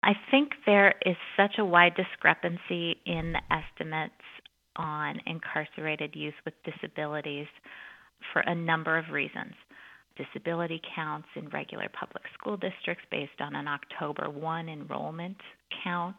I think there is such a wide discrepancy in the estimates on incarcerated youth with disabilities for a number of reasons. Disability counts in regular public school districts based on an October 1 enrollment count,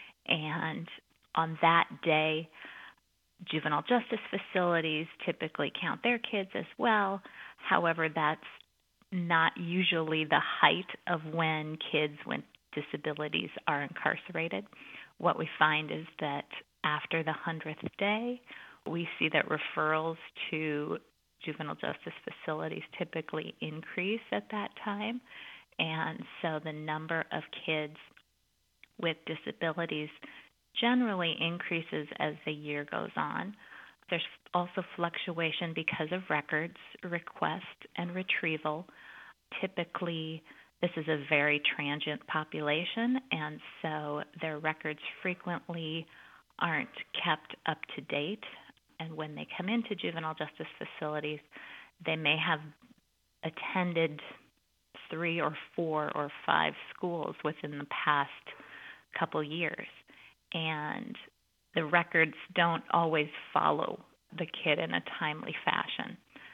and on that day, juvenile justice facilities typically count their kids as well. However, that's not usually the height of when kids with disabilities are incarcerated. What we find is that after the 100th day, we see that referrals to juvenile justice facilities typically increase at that time. And so the number of kids with disabilities generally increases as the year goes on. There's also fluctuation because of records, request, and retrieval. Typically, this is a very transient population, and so their records frequently aren't kept up to date. And when they come into juvenile justice facilities, they may have attended 3 or 4 or 5 schools within the past couple years. And the records don't always follow the kid in a timely fashion.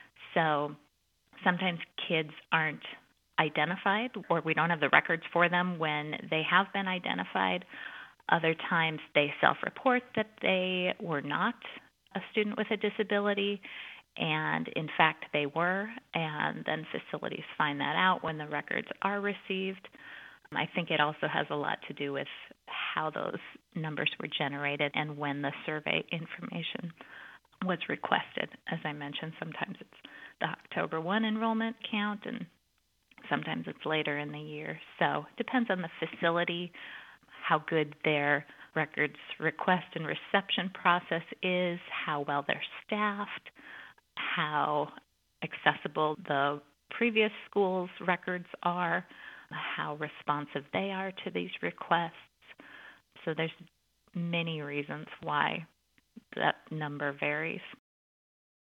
So sometimes kids aren't identified, or we don't have the records for them when they have been identified. Other times they self-report that they were not a student with a disability, and in fact they were, and then facilities find that out when the records are received. I think it also has a lot to do with how those numbers were generated and when the survey information was requested. As I mentioned, sometimes it's the October 1 enrollment count, and sometimes it's later in the year. So it depends on the facility, how good their records request and reception process is, how well they're staffed, how accessible the previous school's records are, how responsive they are to these requests. So there's many reasons why that number varies.